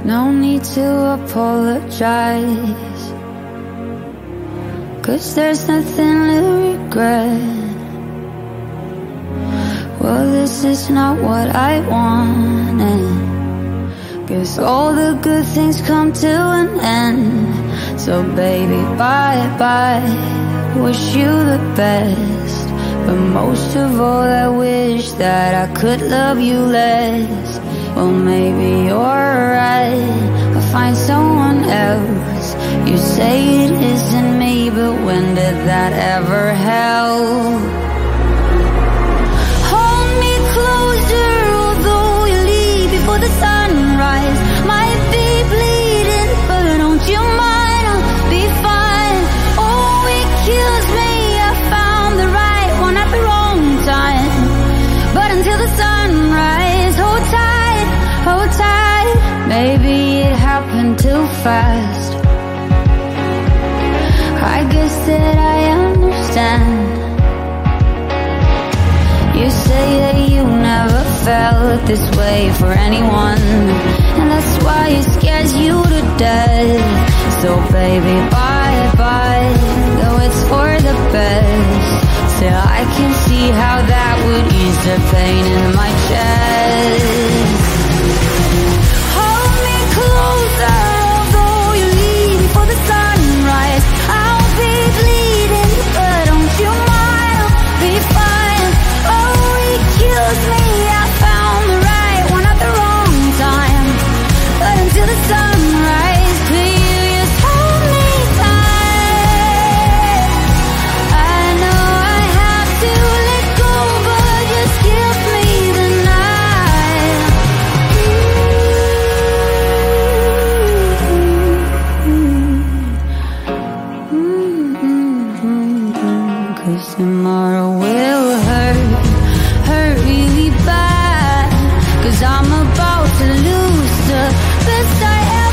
No need to apologize, 'cause there's nothing to regret. Well, this is not what I wanted. Guess all the good things come to an end. So baby, bye-bye, wish you the best. But most of all, I wish that I could love you less. Well, maybe you're right, I'll find someone else. You say it isn't me, but when did that ever help? Hold me closer, although you leave before the sunrise. Might be bleeding, but don't you mind, I'll be fine. Oh, it kills me, I found the right one at the wrong time. But until the sunrise, hold tight, hold tight. Maybe it happened too fast. I guess that I understand. You say that you never felt this way for anyone, and that's why it scares you to death. So baby, bye-bye, though it's for the best. Still, I can see how that would ease the pain in my chest. Hold me closer, although you leave before the sunrise. I'll be bleeding, but don't you mind, I'll be fine. Oh, it kills me, I found the right one at the wrong time. But until the sunrise, please just hold me tight. I know I have to let go, but just give me the night. 'Cause tomorrow will hurt really bad. 'Cause I'm about to lose the best I ever